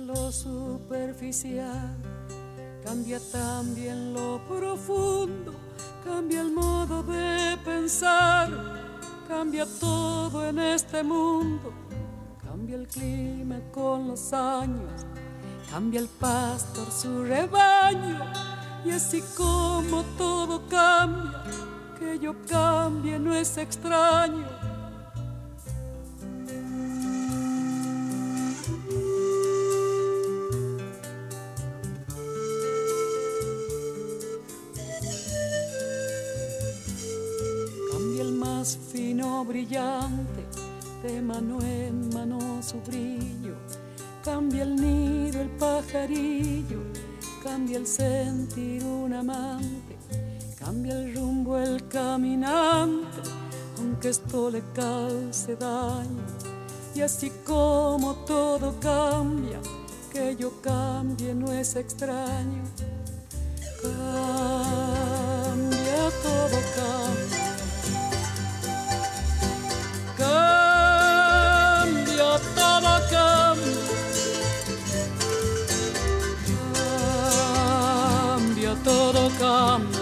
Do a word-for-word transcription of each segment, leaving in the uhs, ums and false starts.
lo superficial, cambia también lo profundo, cambia el modo de pensar, cambia todo en este mundo, cambia el clima con los años, cambia el pastor su rebaño, y así como todo cambia, que yo cambie no es extraño. Cambia el más fino brillante, de mano en mano su brillo, cambia el nido el pajarillo, cambia el sentir un amante, cambia el rumbo el caminante, aunque esto le cause daño. Y así como todo cambia, que yo cambie no es extraño. Cambia, todo cambia. Cambia, todo cambia. Cambia, todo cambia.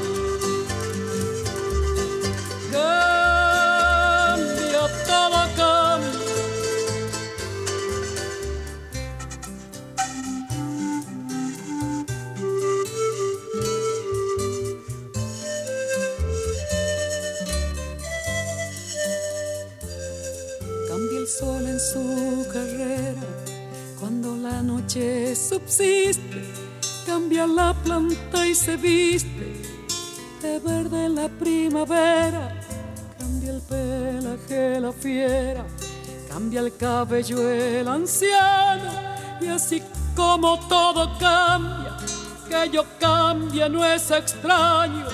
Cambia, todo cambia. Cambia el sol en su carrera, cuando la noche subsiste, cambia la planta y se viste de verde la primavera, cambia el pelaje la fiera, cambia el cabello el anciano, y así como todo cambia, que yo cambie no es extraño.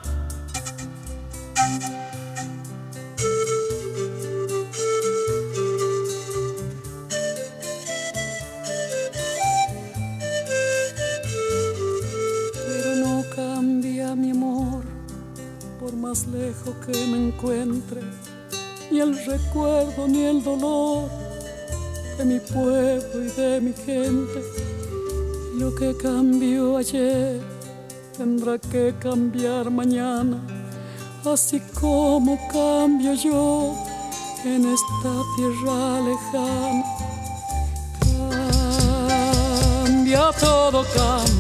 Mi amor, por más lejos que me encuentre, ni el recuerdo ni el dolor de mi pueblo y de mi gente. Lo que cambió ayer tendrá que cambiar mañana, así como cambio yo en esta tierra lejana. Cambia, todo cambia.